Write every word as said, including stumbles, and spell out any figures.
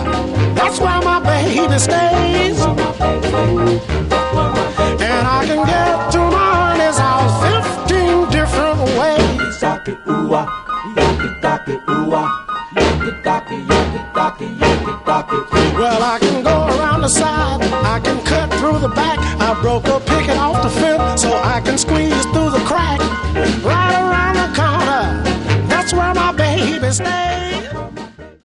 That's where my baby stays. And I can get to my honey's house fifteen different ways. Well, I can go around the side, I can cut through the back. I broke a picket off the fence so I can squeeze through the crack. Right around the corner, that's where my baby stays.